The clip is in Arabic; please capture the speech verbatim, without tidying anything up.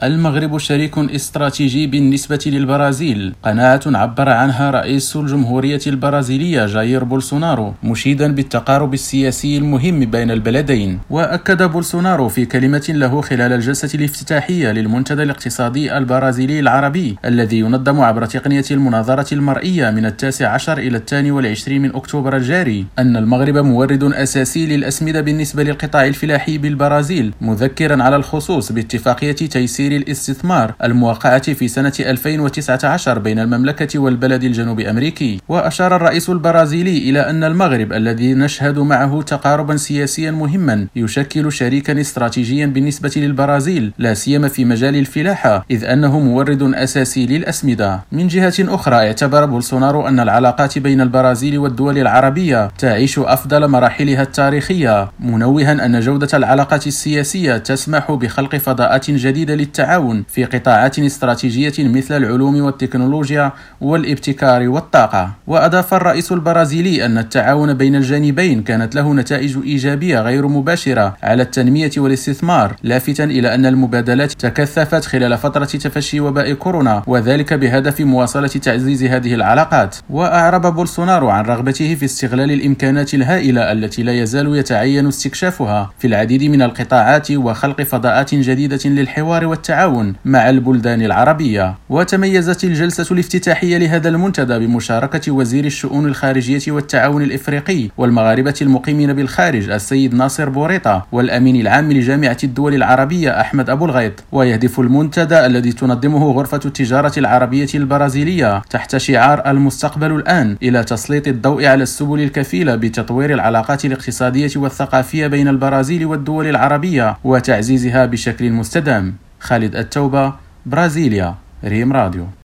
المغرب شريك استراتيجي بالنسبة للبرازيل، قناعة عبر عنها رئيس الجمهورية البرازيلية جاير بولسونارو، مشيدا بالتقارب السياسي المهم بين البلدين. وأكد بولسونارو في كلمة له خلال الجلسة الافتتاحية للمنتدى الاقتصادي البرازيلي العربي الذي ينظم عبر تقنية المناظرة المرئية من التاسع عشر إلى الثاني والعشرين من أكتوبر الجاري، أن المغرب مورد أساسي للأسمدة بالنسبة للقطاع الفلاحي بالبرازيل، مذكرا على الخصوص باتفاقية تيسير الاستثمار الموقعة في سنة ألفين وتسعة عشر بين المملكة والبلد الجنوب أمريكي. وأشار الرئيس البرازيلي إلى أن المغرب الذي نشهد معه تقاربا سياسيا مهما يشكل شريكا استراتيجيا بالنسبة للبرازيل، لا سيما في مجال الفلاحة، إذ أنه مورد أساسي للأسمدة. من جهة أخرى، اعتبر بولسونارو أن العلاقات بين البرازيل والدول العربية تعيش أفضل مراحلها التاريخية، منوها أن جودة العلاقات السياسية تسمح بخلق فضاءات جديدة للتعاون في قطاعات استراتيجية مثل العلوم والتكنولوجيا والابتكار والطاقة. وأضاف الرئيس البرازيلي أن التعاون بين الجانبين كانت له نتائج إيجابية غير مباشرة على التنمية والاستثمار، لافتا إلى أن المبادلات تكثفت خلال فترة تفشي وباء كورونا، وذلك بهدف مواصلة تعزيز هذه العلاقات. وأعرب بولسونارو عن رغبته في استغلال الإمكانات الهائلة التي لا يزال يتعين استكشافها في العديد من القطاعات وخلق فضاءات جديدة للحوار والتعاون مع البلدان العربية. وتميزت الجلسة الافتتاحية لهذا المنتدى بمشاركة وزير الشؤون الخارجية والتعاون الإفريقي والمغاربة المقيمين بالخارج السيد ناصر بوريطة، والأمين العام لجامعة الدول العربية أحمد أبو الغيط. ويهدف المنتدى الذي تنظمه غرفة التجارة العربية البرازيلية تحت شعار المستقبل الآن إلى تسليط الضوء على السبل الكفيلة بتطوير العلاقات الاقتصادية والثقافية بين البرازيل والدول العربية وتعزيزها بشكل مستدام. خالد التوبة، برازيليا، ريم راديو.